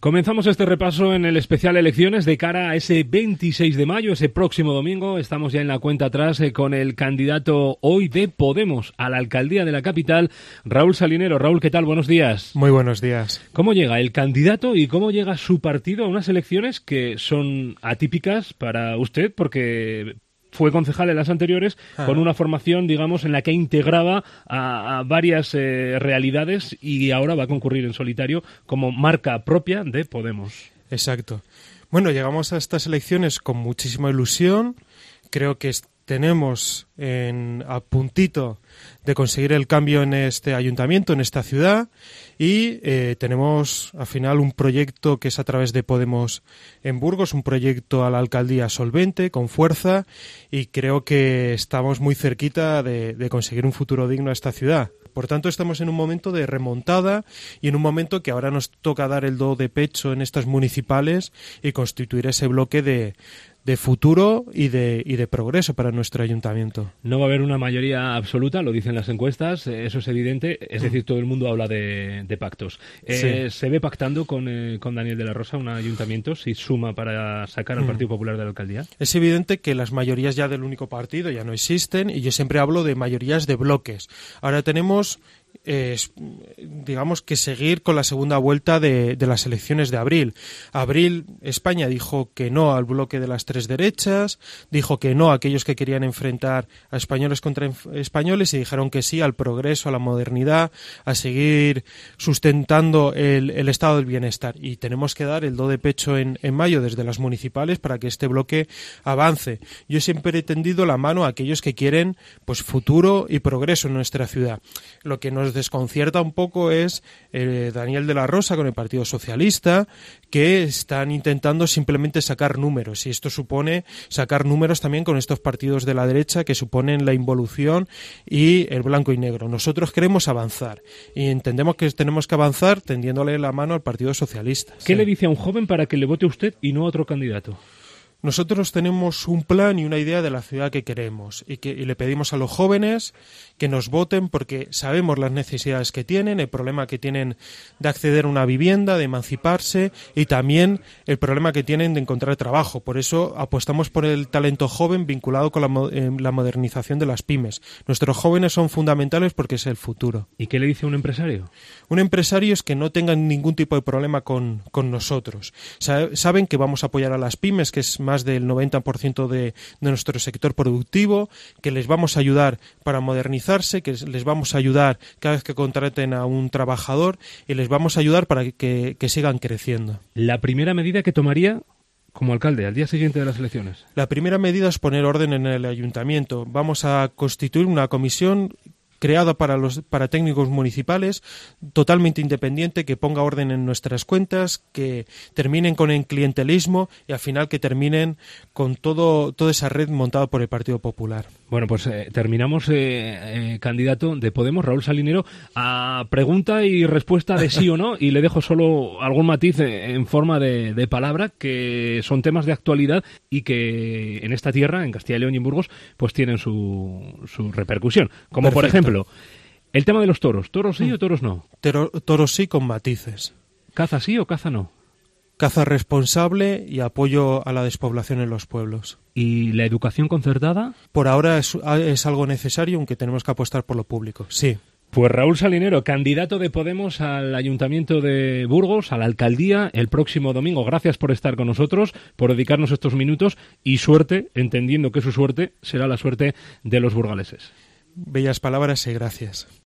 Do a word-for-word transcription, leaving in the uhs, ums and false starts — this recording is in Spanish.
Comenzamos este repaso en el especial elecciones de cara a ese veintiséis de mayo, ese próximo domingo. Estamos ya en la cuenta atrás eh, con el candidato hoy de Podemos a la alcaldía de la capital, Raúl Salinero. Raúl, ¿qué tal? Buenos días. Muy buenos días. ¿Cómo llega el candidato y cómo llega su partido a unas elecciones que son atípicas para usted? Porque fue concejal en las anteriores ah. con una formación, digamos, en la que integraba a, a varias eh, realidades y ahora va a concurrir en solitario como marca propia de Podemos. Exacto. Bueno, llegamos a estas elecciones con muchísima ilusión. Creo que tenemos en, a puntito de conseguir el cambio en este ayuntamiento, en esta ciudad, y eh, tenemos al final un proyecto que es a través de Podemos en Burgos, un proyecto a la alcaldía solvente, con fuerza, y creo que estamos muy cerquita de, de conseguir un futuro digno a esta ciudad. Por tanto, estamos en un momento de remontada y en un momento que ahora nos toca dar el do de pecho en estas municipales y constituir ese bloque de de futuro y de y de progreso para nuestro ayuntamiento. No va a haber una mayoría absoluta, lo dicen las encuestas, eso es evidente, es decir, todo el mundo habla de, de pactos. Eh, sí. ¿Se ve pactando con, eh, con Daniel de la Rosa un ayuntamiento si suma para sacar al Partido Popular de la alcaldía? Es evidente que las mayorías ya del único partido ya no existen y yo siempre hablo de mayorías de bloques. Ahora tenemos Eh, digamos que seguir con la segunda vuelta de, de las elecciones de abril. Abril, España dijo que no al bloque de las tres derechas, dijo que no a aquellos que querían enfrentar a españoles contra españoles y dijeron que sí al progreso, a la modernidad, a seguir sustentando el, el estado del bienestar. Y tenemos que dar el do de pecho en, en mayo desde las municipales para que este bloque avance. Yo siempre he tendido la mano a aquellos que quieren pues futuro y progreso en nuestra ciudad. Lo que nos Nos desconcierta un poco es eh, Daniel de la Rosa con el Partido Socialista, que están intentando simplemente sacar números, y esto supone sacar números también con estos partidos de la derecha que suponen la involución y el blanco y negro. Nosotros queremos avanzar y entendemos que tenemos que avanzar tendiéndole la mano al Partido Socialista. ¿Qué sí. le dice a un joven para que le vote a usted y no a otro candidato? Nosotros tenemos un plan y una idea de la ciudad que queremos y, que, y le pedimos a los jóvenes que nos voten porque sabemos las necesidades que tienen, el problema que tienen de acceder a una vivienda, de emanciparse y también el problema que tienen de encontrar trabajo. Por eso apostamos por el talento joven vinculado con la, eh, la modernización de las pymes. Nuestros jóvenes son fundamentales porque es el futuro. ¿Y qué le dice a un empresario? Un empresario es que no tengan ningún tipo de problema con, con nosotros. Saben que vamos a apoyar a las pymes, que es más más del noventa por ciento de, de nuestro sector productivo, que les vamos a ayudar para modernizarse, que les vamos a ayudar cada vez que contraten a un trabajador y les vamos a ayudar para que, que sigan creciendo. La primera medida que tomaría como alcalde al día siguiente de las elecciones. La primera medida es poner orden en el ayuntamiento. Vamos a constituir una comisión creada para los para técnicos municipales, totalmente independiente, que ponga orden en nuestras cuentas, que terminen con el clientelismo y al final que terminen con todo toda esa red montada por el Partido Popular. Bueno, pues eh, terminamos, eh, eh, candidato de Podemos, Raúl Salinero, a pregunta y respuesta de sí o no, y le dejo solo algún matiz en forma de, de palabra, que son temas de actualidad y que en esta tierra, en Castilla y León y en Burgos, pues tienen su, su repercusión. Como Perfecto. Por ejemplo, el tema de los toros. ¿Toros sí mm. o toros no? Tero, toros sí con matices. ¿Caza sí o caza no? Caza responsable y apoyo a la despoblación en los pueblos. ¿Y la educación concertada? Por ahora es, es algo necesario, aunque tenemos que apostar por lo público, sí. Pues Raúl Salinero, candidato de Podemos al Ayuntamiento de Burgos, a la alcaldía, el próximo domingo. Gracias por estar con nosotros, por dedicarnos estos minutos y suerte, entendiendo que su suerte será la suerte de los burgaleses. Bellas palabras y gracias.